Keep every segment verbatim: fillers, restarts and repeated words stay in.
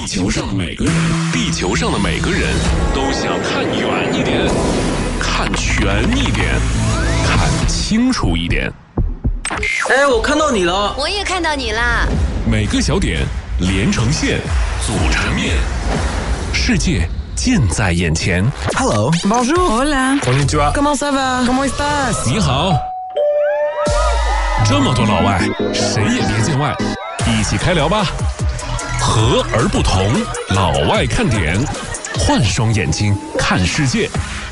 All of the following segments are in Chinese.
球上每个人，地球上的每个人都想看远一点，看全一点，看清楚一点。 哎，我看到你了。 我也看到你啦。 每个小点连成线，组成面，世界近在眼前。 Hello, bonjour, hola, konnichiwa, comment ça va, comment estás？ 你好。这么多老外，谁也别见外，一起开聊吧。和而不同，老外看点，换双眼睛看世界。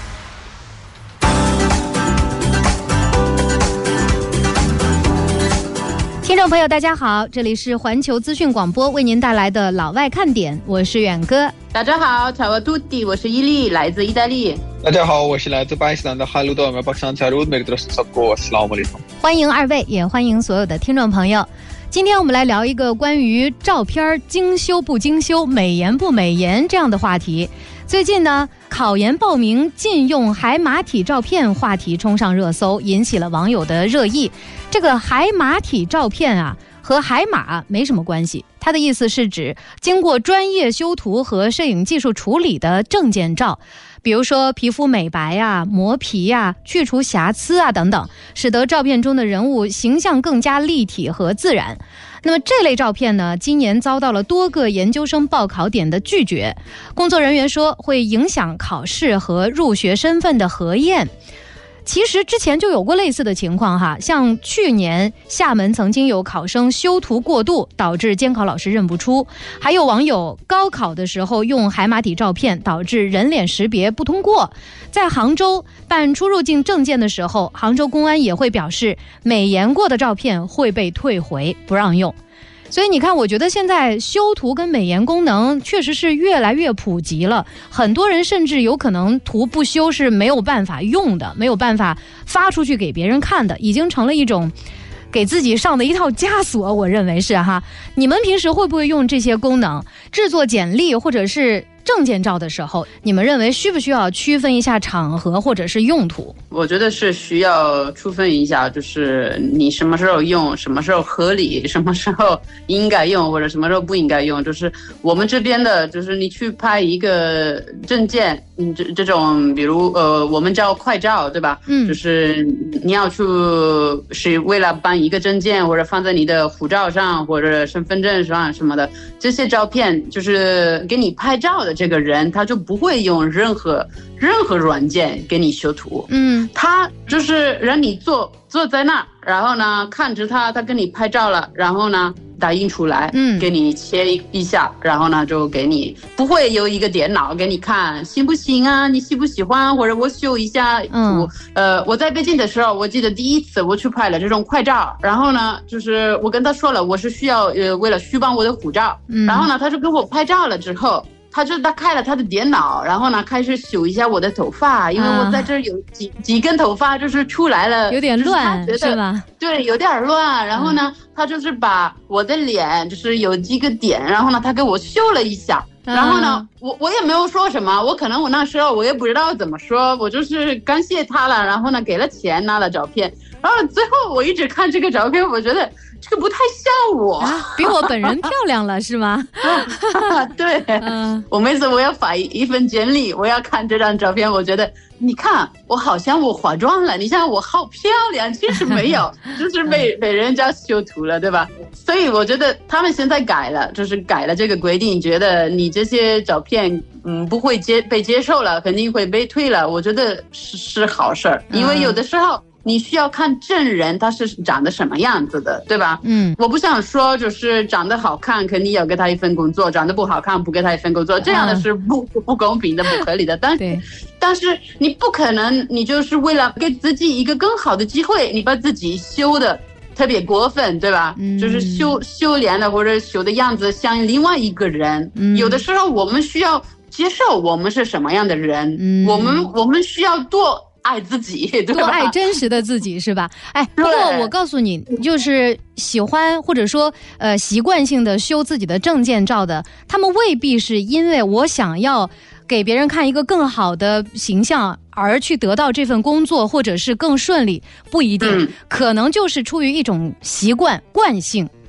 听众朋友大家好，这里是环球资讯广播为您带来的老外看点，我是远哥。 大家好，Ciao a tutti， 我是伊利，来自意大利。 大家好，我是来自巴基斯坦的哈鲁多尔巴克桑查鲁梅格德斯萨国斯拉姆里同。 欢迎二位，也欢迎所有的听众朋友。今天我们来聊一个关于照片精修不精修、美颜不美颜这样的话题。最近呢，考研报名禁用海马体照片话题冲上热搜，引起了网友的热议。这个海马体照片啊，和海马没什么关系，它的意思是指经过专业修图和摄影技术处理的证件照，比如说皮肤美白啊、磨皮啊、去除瑕疵啊等等，使得照片中的人物形象更加立体和自然。那么这类照片呢，今年遭到了多个研究生报考点的拒绝，工作人员说会影响考试和入学身份的核验。其实之前就有过类似的情况哈，像去年厦门曾经有考生修图过度，导致监考老师认不出，还有网友高考的时候用海马体照片，导致人脸识别不通过。在杭州办出入境证件的时候，杭州公安也会表示美颜过的照片会被退回，不让用。所以你看，我觉得现在修图跟美颜功能确实是越来越普及了，很多人甚至有可能图不修是没有办法用的，没有办法发出去给别人看的，已经成了一种给自己上的一套枷锁，我认为是哈。你们平时会不会用这些功能制作简历或者是证件照的时候，你们认为需不需要区分一下场合或者是用途？ 我觉得是需要区分一下，就是你什么时候用，什么时候合理，什么时候应该用或者什么时候不应该用。就是我们这边的，就是你去拍一个证件，嗯，这这种比如呃，我们叫快照，对吧？嗯，就是你要去是为了办一个证件，或者放在你的护照上或者身份证上什么的，这些照片就是给你拍照的这个人，他就不会用任何任何软件给你修图。嗯，他就是让你坐坐在那，然后呢看着他，他跟你拍照了，然后呢打印出来，嗯，给你切一下，然后呢就给你，不会有一个电脑给你看行不行啊，你喜不喜欢，或者我修一下图。嗯，呃，我在北京的时候，我记得第一次我去拍了这种快照，然后呢就是我跟他说了我是需要呃为了虚报我的护照，嗯，然后呢他就给我拍照了之后，他就他开了他的电脑，然后呢开始修一下我的头发，因为我在这儿有几、啊、几根头发就是出来了， 有点乱，是吧？ 对，有点乱。然后呢、嗯、他就是把我的脸就是有几个点，然后呢他给我修了一下，然后呢、嗯、我我也没有说什么，我可能我那时候我也不知道怎么说，我就是感谢他了，然后呢给了钱，拿了照片，然后最后我一直看这个照片，我觉得这个不太像我、 啊、比我本人漂亮了是吗？ 对、嗯、我每次我要发一份简历，我要看这张照片，我觉得你看我好像我化妆了，你看我好漂亮，其实没有就是被被人家修图了，对吧？所以我觉得他们现在改了，就是改了这个规定，觉得你这些照片嗯不会接被接受了，肯定会被退了，我觉得是是好事儿，因为有的时候你需要看真人他是长得什么样子的，对吧？嗯，我不想说就是长得好看肯定要给他一份工作，长得不好看不给他一份工作，这样的是不、嗯、不公平的，不合理的。但是但是你不可能你就是为了给自己一个更好的机会，你把自己修的特别过分，对吧？嗯，就是修修脸的或者修的样子像另外一个人、嗯、有的时候我们需要接受我们是什么样的人、嗯、我们我们需要多爱自己，对吧？ 多爱真实的自己，是吧？哎，不过我告诉你，就是喜欢或者说呃习惯性的修自己的证件照的，他们未必是因为我想要给别人看一个更好的形象而去得到这份工作，或者是更顺利，不一定、嗯、可能就是出于一种习惯惯性，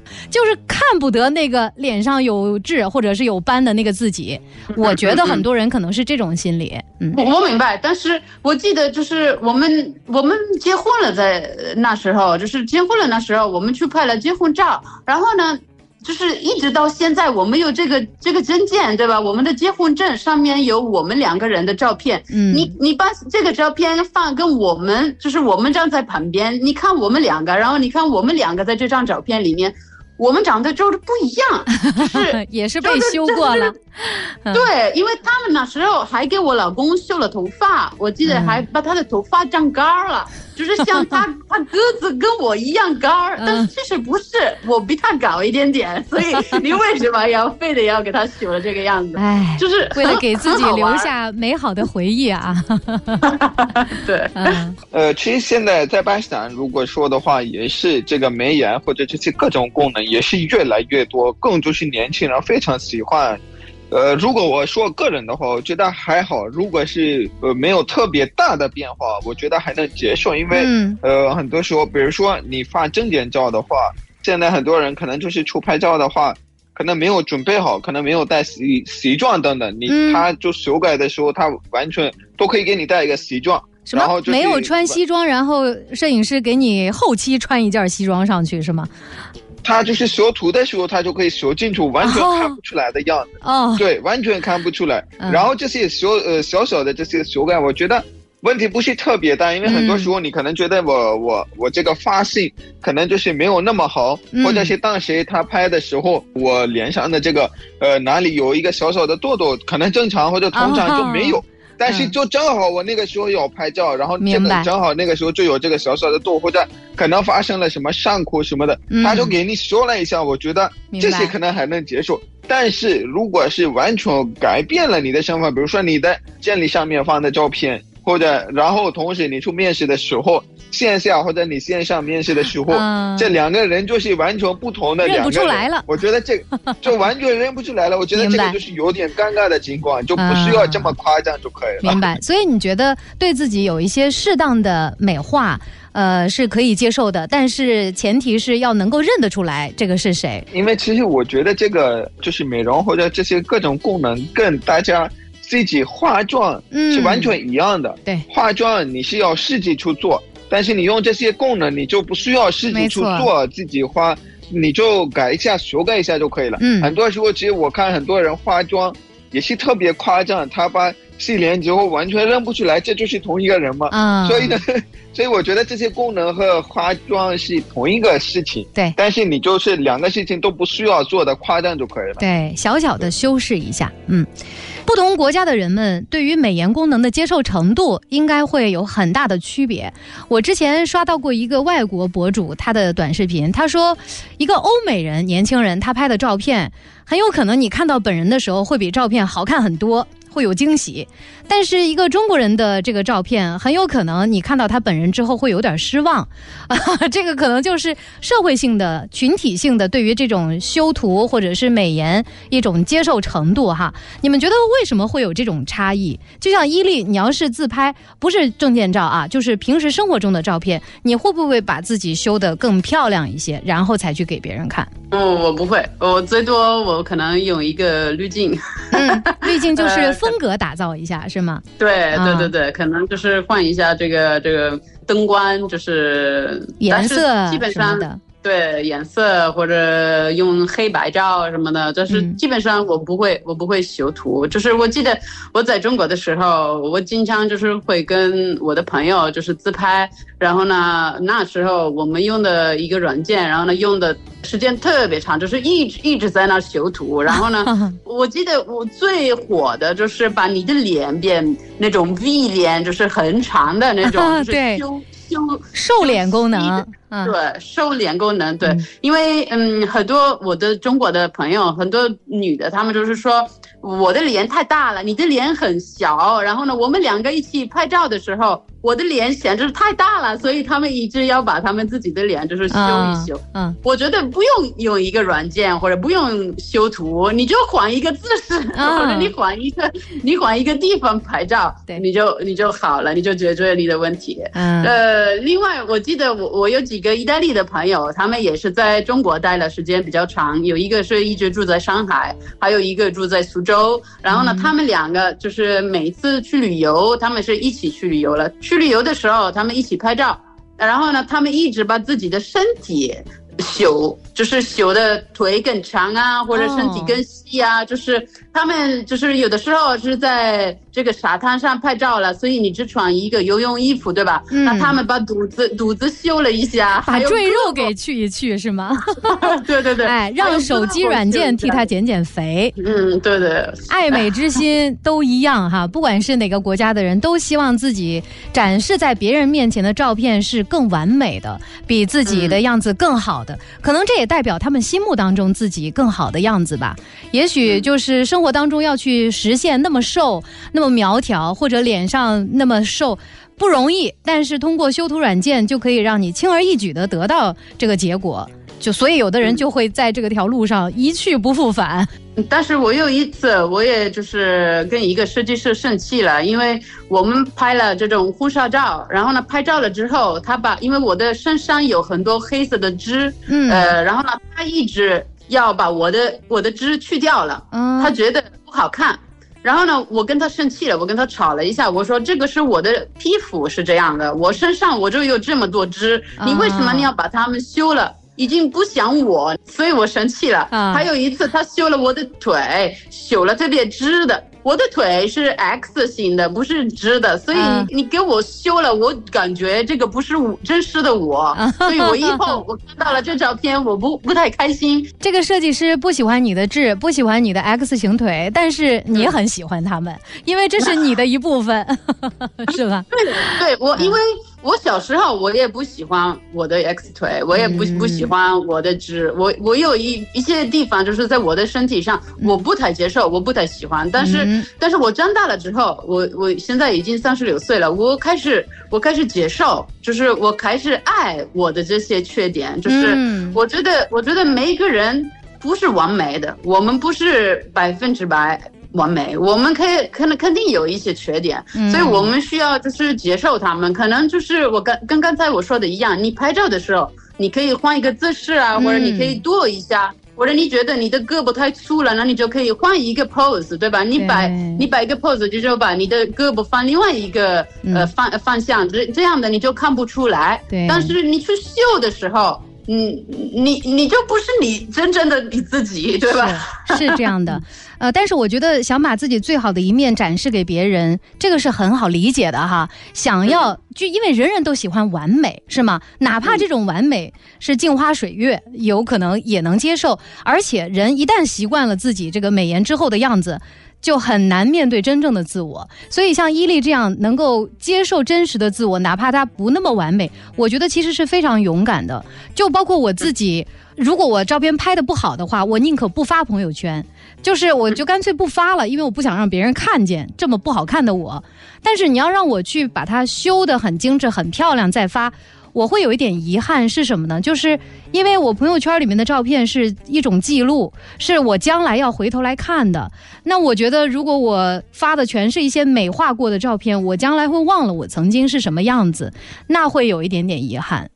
就是看不得那个脸上有痣或者是有斑的那个自己。我觉得很多人可能是这种心理。嗯， 我我明白，但是我记得就是我们我们结婚了，在那时候就是结婚了那时候，我们去拍了结婚照，然后呢。就是一直到现在，我们有这个这个证件，对吧？我们的结婚证上面有我们两个人的照片。嗯，你你把这个照片放跟我们，就是我们站在旁边，你看我们两个，然后你看我们两个在这张照片里面，我们长得就是不一样，就是也是被修过了。 对，因为他们那时候还给我老公修了头发，我记得还把他的头发长高了。嗯，就是像他，他个子跟我一样高，但是其实不是，我比他高一点点，所以你为什么要非得要给他修了这个样子？哎，就是为了给自己留下美好的回忆啊！ 对， 嗯，呃，其实现在在巴基斯坦，如果说的话，也是这个美颜或者这些各种功能也是越来越多，更就是年轻人非常喜欢。呃，如果我说个人的话，我觉得还好。如果是呃没有特别大的变化，我觉得还能接受。因为、嗯、呃很多时候，比如说你发证件照的话，现在很多人可能就是出拍照的话，可能没有准备好，可能没有带西西装等等，你、嗯、他就修改的时候，他完全都可以给你带一个西装。 什么？然后没有穿西装，然后摄影师给你后期穿一件西装上去是吗？ 他就是修图的时候，他就可以修进去，完全看不出来的样子。哦，对，完全看不出来。嗯、然后这些修呃小小的这些修改，我觉得问题不是特别大，因为很多时候你可能觉得我、嗯、我我这个发型可能就是没有那么好，嗯、或者是当时他拍的时候，我脸上的这个呃哪里有一个小小的痘痘，可能正常或者通常就没有。哦，但是就正好我那个时候要拍照，嗯、然后这个正好那个时候就有这个小小的痘，或者可能发生了什么伤口什么的，嗯、他就给你修了一下，我觉得这些可能还能接受。但是如果是完全改变了你的身份，比如说你在简历上面放的照片，或者然后同时你去面试的时候，线下或者你线上面试的时候，嗯、这两个人就是完全不同的两个人，认不出来了。我觉得这个就完全认不出来了。我觉得这个就是有点尴尬的情况，就不需要这么夸张就可以了。 明白。所以你觉得对自己有一些适当的美化，呃，是可以接受的，但是前提是要能够认得出来这个是谁。 因为其实我觉得这个就是美容或者这些各种功能跟大家自己化妆是完全一样的。嗯、对，化妆你是要自己去做。但是你用这些功能，你就不需要自己去做，自己花，你就改一下、修改一下就可以了。嗯，很多时候其实我看很多人化妆也是特别夸张，他把洗脸之后完全认不出来，这就是同一个人嘛。嗯，所以呢，所以我觉得这些功能和化妆是同一个事情。对，但是你就是两个事情都不需要做的夸张就可以了。 对，小小的修饰一下，嗯。不同国家的人们对于美颜功能的接受程度应该会有很大的区别。我之前刷到过一个外国博主他的短视频，他说一个欧美人年轻人他拍的照片，很有可能你看到本人的时候会比照片好看很多，会有惊喜。但是一个中国人的这个照片，很有可能你看到他本人之后会有点失望、啊、这个可能就是社会性的群体性的对于这种修图或者是美颜一种接受程度哈。你们觉得为什么会有这种差异？就像伊利，你要是自拍不是证件照啊，就是平时生活中的照片，你会不会把自己修得更漂亮一些，然后才去给别人看？ 哦，我不会，我最多我可能用一个滤镜。 嗯，滤镜就是风格打造一下、呃、是吗？ 对对对对、啊、可能就是换一下这个这个灯光，就是颜色基本上的。对，颜色或者用黑白照什么的，就是基本上我不会、嗯、我不会修图。就是我记得我在中国的时候，我经常就是会跟我的朋友就是自拍，然后呢那时候我们用的一个软件，然后呢用的时间特别长，就是一直一直在那修图。然后呢我记得我最火的就是把你的脸变那种 V 脸，就是很长的那种，就是修修瘦脸功能。 对，瘦脸功能，对、嗯、因为嗯，很多我的中国的朋友，很多女的，她们就是说我的脸太大了，你的脸很小，然后呢我们两个一起拍照的时候， 我的脸显得太大了，所以他们一直要把他们自己的脸就是修一修。嗯，嗯我觉得不用用一个软件或者不用修图，你就换一个姿势，嗯、或者你换一个你换一个地方拍照，对，你就你就好了，你就解决你的问题。嗯，呃，另外我记得我我有几个意大利的朋友，他们也是在中国待了时间比较长，有一个是一直住在上海，还有一个住在苏州。然后呢，嗯、他们两个就是每次去旅游，他们是一起去旅游了。去旅游的时候，他们一起拍照。然后呢，他们一直把自己的身体修，就是修的腿更长啊，或者身体更细啊， oh. 就是他们就是有的时候是在这个沙滩上拍照了，所以你只穿一个游泳衣服，对吧？嗯、那他们把肚子肚子修了一下， 把赘肉给去一去，是吗？ 对对对， 哎，让手机软件替他减减肥。 嗯，对对， 爱美之心都一样哈，不管是哪个国家的人，都希望自己展示在别人面前的照片是更完美的，比自己的样子更好的。嗯、可能这也代表他们心目当中自己更好的样子吧。也许就是生活当中要去实现那么瘦、那么苗条，或者脸上那么瘦不容易，但是通过修图软件就可以让你轻而易举的得到这个结果。就所以有的人就会在这个条路上一去不复返。 但是我有一次我也就是跟一个设计师生气了，因为我们拍了这种婚纱照，然后呢拍照了之后，他把因为我的身上有很多黑色的痣，嗯，呃，然后呢他一直要把我的我的痣去掉了，嗯，他觉得不好看。然后呢，我跟他生气了，我跟他吵了一下，我说这个是我的皮肤是这样的，我身上我就有这么多痣，你为什么你要把它们修了？已经不像我，所以我生气了。啊、还有一次，他修了我的腿，修了特别直的。我的腿是 X 型的，不是直的，所以你给我修了，我感觉这个不是我真实的我，所以我以后我看到了这照片，我不不太开心。 这个设计师不喜欢你的痣，不喜欢你的 X 型腿，但是你很喜欢他们，因为这是你的一部分，是吧？ 对对，我因为。我小时候我也不喜欢我的 X 腿，我也不不喜欢我的痣，我我有一一些地方就是在我的身体上我不太接受，我不太喜欢，但是、嗯、但是我长大了之后，我我现在已经三十六岁了，我开始我开始接受，就是我开始爱我的这些缺点，就是我觉得我觉得每一个人不是完美的，我们不是百分之百完美，我们可以可能肯定有一些缺点、嗯、所以我们需要就是接受他们。可能就是我跟跟刚才我说的一样，你拍照的时候你可以换一个姿势啊、嗯、或者你可以跺一下，或者你觉得你的胳膊太粗了，那你就可以换一个 pose， 对吧？你摆你摆一个 pose 就是把你的胳膊放另外一个、嗯、呃方方向，这这样的你就看不出来。对，但是你去秀的时候嗯，你你就不是你真正的你自己，对吧？ 是, 是这样的，呃，但是我觉得想把自己最好的一面展示给别人，这个是很好理解的哈。想要就因为人人都喜欢完美，是吗？哪怕这种完美是镜花水月，有可能也能接受。而且人一旦习惯了自己这个美颜之后的样子，就很难面对真正的自我。所以像伊利这样能够接受真实的自我，哪怕它不那么完美，我觉得其实是非常勇敢的。就包括我自己，如果我照片拍得不好的话，我宁可不发朋友圈，就是我就干脆不发了，因为我不想让别人看见这么不好看的我。但是你要让我去把它修得很精致很漂亮再发，我会有一点遗憾，是什么呢？就是因为我朋友圈里面的照片是一种记录，是我将来要回头来看的。那我觉得如果我发的全是一些美化过的照片，我将来会忘了我曾经是什么样子，那会有一点点遗憾。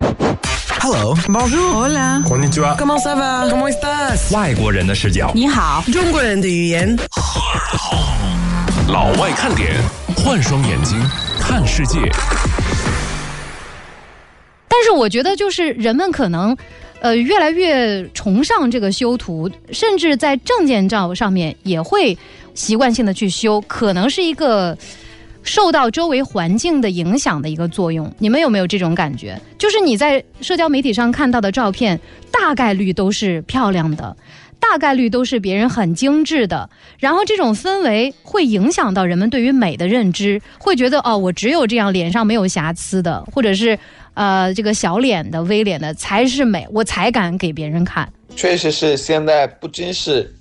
Hello, bonjour, hola, konnichiwa, comment ça va, comment estás？ 外国人的视角， 你好， 中国人的语言。 老外看点，换双眼睛看世界。 但是我觉得就是人们可能呃越来越崇尚这个修图，甚至在证件照上面也会习惯性的去修，可能是一个受到周围环境的影响的一个作用。你们有没有这种感觉？就是你在社交媒体上看到的照片大概率都是漂亮的，大概率都是别人很精致的，然后这种氛围会影响到人们对于美的认知，会觉得哦，我只有这样脸上没有瑕疵的，或者是呃这个小脸的 V 脸的才是美，我才敢给别人看。 确实是，现在不仅是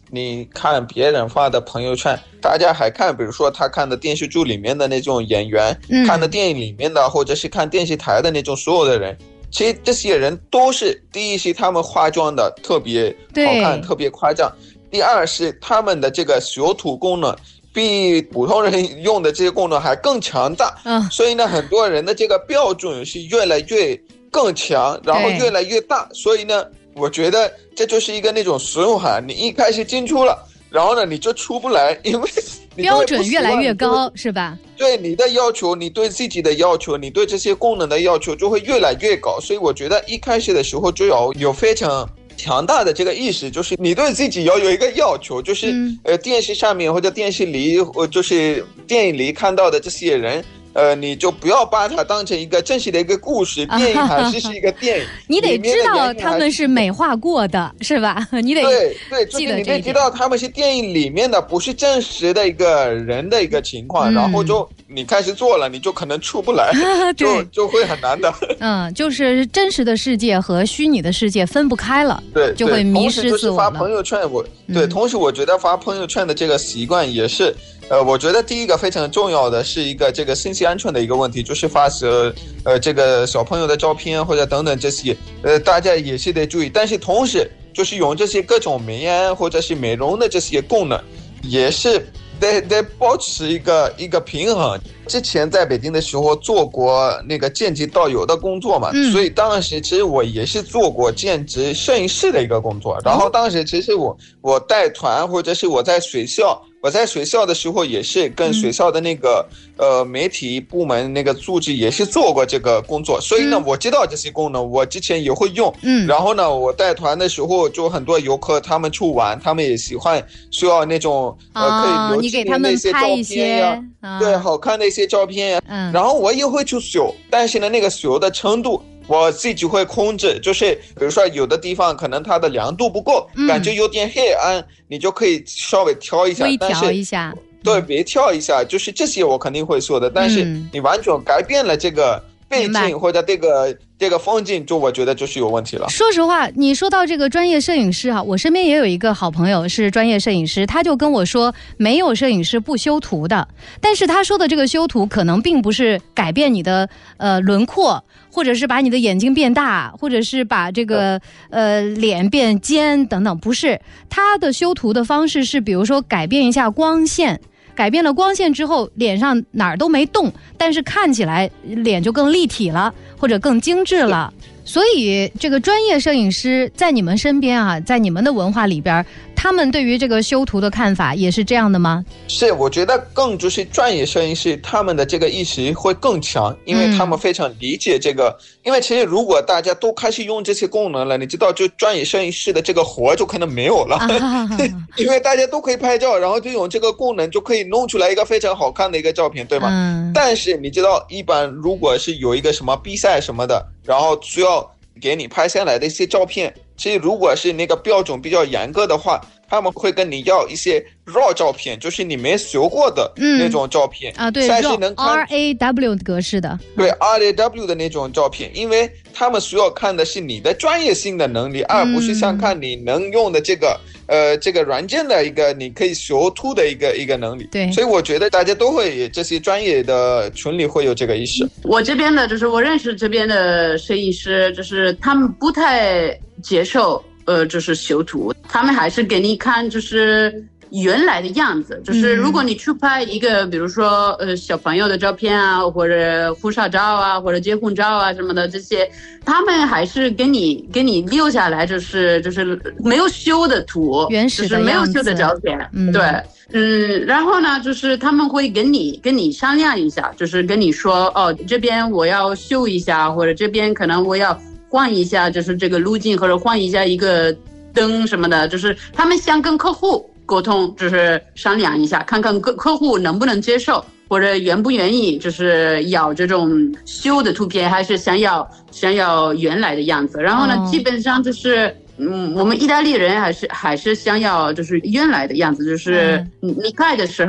你看别人发的朋友圈，大家还看比如说他看的电视剧里面的那种演员、嗯、看的电影里面的，或者是看电视台的那种所有的人，其实这些人都是第一是他们化妆的特别好看特别夸张，第二是他们的这个修图功能比普通人用的这些功能还更强大、嗯、所以呢很多人的这个标准是越来越更强，然后越来越大，所以呢我觉得这就是一个那种循环，你一开始进出了，然后呢你就出不来，因为标准越来越高是吧？ 对你的要求，你对自己的要求，你对这些功能的要求就会越来越高，所以我觉得一开始的时候就要有非常强大的这个意识，就是你对自己要有一个要求，就是、嗯、呃电视上面或者电视里或就是电影里看到的这些人，呃，你就不要把它当成一个真实的一个故事，电影还是是一个电影， 你得知道他们是美化过的，是吧？你得对对，就是你得知道他们是电影里面的，不是真实的一个人的一个情况，嗯、然后就你开始做了，你就可能出不来，就就会很难的。 嗯，就是真实的世界和虚拟的世界分不开了， 对， 就会迷失自我了。 同时就是发朋友圈，我对、嗯，同时我觉得发朋友圈的这个习惯也是。呃，我觉得第一个非常重要的是一个这个信息安全的一个问题，就是发射呃这个小朋友的照片或者等等这些，呃大家也是得注意。但是同时就是用这些各种美颜或者是美容的这些功能，也是得得保持一个一个平衡。之前在北京的时候做过那个兼职导游的工作嘛、嗯，所以当时其实我也是做过兼职摄影师的一个工作。然后当时其实我我带团或者是我在学校。我在学校的时候也是跟学校的那个、嗯、呃媒体部门那个组织也是做过这个工作，所以呢、嗯、我知道这些功能，我之前也会用。嗯，然后呢我带团的时候就很多游客他们去玩，他们也喜欢需要那种、哦、呃可以留纪念的一些照片呀、啊，对，好看的一些照片呀、啊。嗯，然后我也会去修，但是呢那个修的程度。我自己会控制，就是比如说有的地方可能它的亮度不够、嗯、感觉有点黑暗，你就可以稍微调一下， 微调一下， 对，微调一下，就是这些我肯定会说的，但是你完全改变了这个背景或者这个这个风景，就我觉得就是有问题了。 说实话，你说到这个专业摄影师啊，我身边也有一个好朋友是专业摄影师，他就跟我说没有摄影师不修图的，但是他说的这个修图可能并不是改变你的呃轮廓，或者是把你的眼睛变大，或者是把这个呃脸变尖等等，不是，他的修图的方式是比如说改变一下光线，改变了光线之后脸上哪儿都没动，但是看起来脸就更立体了，或者更精致了。所以这个专业摄影师在你们身边啊，在你们的文化里边，他们对于这个修图的看法也是这样的吗？ 是，我觉得更就是专业摄影师他们的这个意识会更强，因为他们非常理解这个、嗯、因为其实如果大家都开始用这些功能了，你知道就专业摄影师的这个活就可能没有了、啊、因为大家都可以拍照，然后就用这个功能就可以弄出来一个非常好看的一个照片，对吗、嗯、但是你知道一般如果是有一个什么比赛什么的，然后需要给你拍下来的一些照片，其实如果是那个标准比较严格的话，他们会跟你要一些 raw 照片，就是你没修过的那种照片、嗯、 啊，对 ，R A W 格式的， 对 R A W 的那种照片，因为他们需要看的是你的专业性的能力，嗯、而不是想看你能用的这个呃这个软件的一个你可以修图的一个一个能力。 对， 所以我觉得大家都会这些专业的群里会有这个意识。 我这边的就是我认识这边的摄影师，就是他们不太接受。呃，就是修图，他们还是给你看就是原来的样子，就是如果你去拍一个，比如说呃小朋友的照片啊，或者婚纱照啊，或者结婚照啊什么的这些，他们还是给你给你留下来，就是就是没有修的图， 原始的就是没有修的照片，嗯、对。嗯，然后呢，就是他们会跟你跟你商量一下，就是跟你说，哦，这边我要修一下，或者这边可能我要换一下，就是这个路径，或者换一下一个灯什么的，就是他们想跟客户沟通，就是商量一下，看看客客户能不能接受，或者愿不愿意，就是要这种修的图片，还是想要想要原来的样子。然后呢，哦、基本上就是。嗯，我们意大利人还是还是想要就是原来的样子，就是你你拍的时候，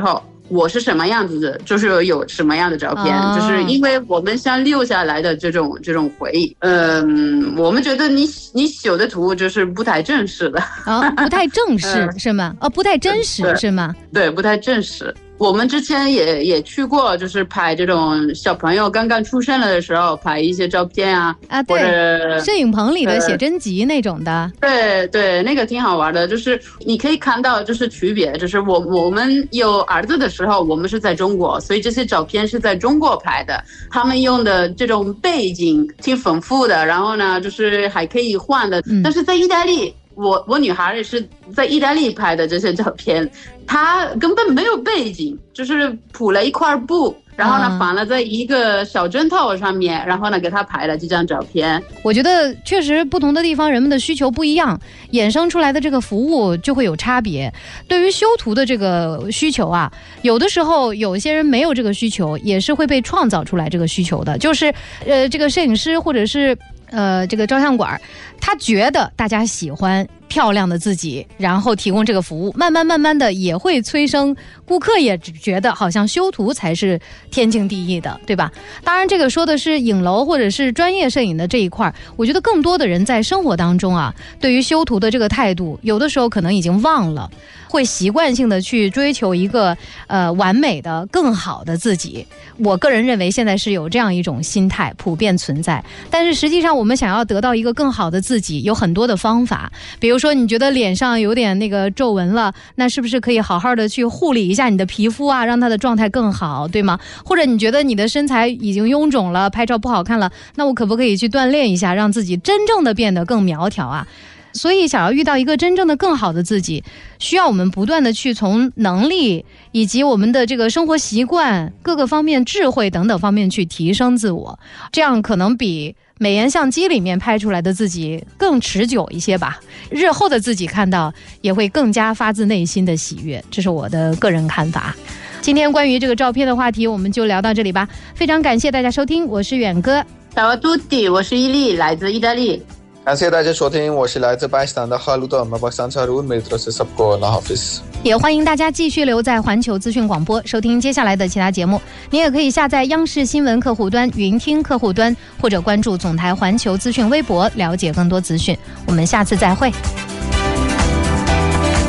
我是什么样子的，就是有什么样的照片， 哦、 就是因为我们想留下来的这种这种回忆。嗯，我们觉得你你修的图就是不太正式的， 哦，不太正式、嗯、是吗？哦，不太真实是吗？ 对，不太正式。我们之前也也去过，就是拍这种小朋友刚刚出生了的时候，拍一些照片啊， 啊，对， 或者摄影棚里的写真集那种的。 对对，那个挺好玩的，就是你可以看到就是区别，就是我我们有儿子的时候，我们是在中国，所以这些照片是在中国拍的，他们用的这种背景挺丰富的，然后呢，就是还可以换的，嗯、但是在意大利。我我女孩也是在意大利拍的这些照片，她根本没有背景，就是铺了一块布，然后呢放了在一个小枕头上面，然后呢给她拍了这张照片。 我觉得确实不同的地方人们的需求不一样，衍生出来的这个服务就会有差别。对于修图的这个需求啊，有的时候有些人没有这个需求，也是会被创造出来这个需求的，就是呃这个摄影师或者是呃，这个照相馆，他觉得大家喜欢漂亮的自己，然后提供这个服务，慢慢慢慢的也会催生顾客也觉得好像修图才是天经地义的，对吧？当然这个说的是影楼或者是专业摄影的这一块，我觉得更多的人在生活当中啊，对于修图的这个态度，有的时候可能已经忘了，会习惯性的去追求一个呃完美的更好的自己。我个人认为现在是有这样一种心态普遍存在，但是实际上我们想要得到一个更好的自己有很多的方法，比如说你觉得脸上有点那个皱纹了，那是不是可以好好的去护理一下你的皮肤啊，让它的状态更好，对吗？或者你觉得你的身材已经臃肿了，拍照不好看了，那我可不可以去锻炼一下，让自己真正的变得更苗条啊？所以想要遇到一个真正的更好的自己，需要我们不断的去从能力以及我们的这个生活习惯各个方面智慧等等方面去提升自我，这样可能比美颜相机里面拍出来的自己更持久一些吧，日后的自己看到也会更加发自内心的喜悦，这是我的个人看法。今天关于这个照片的话题我们就聊到这里吧，非常感谢大家收听，我是远哥。 Ciao a tutti， 我是伊利，来自意大利。 感谢大家收听，我是来自巴基斯坦的哈鲁德马巴桑查鲁梅特斯萨布拉哈菲斯。 也欢迎大家继续留在环球资讯广播收听接下来的其他节目，您也可以下载央视新闻客户端、云听客户端，或者关注总台环球资讯微博了解更多资讯。我们下次再会。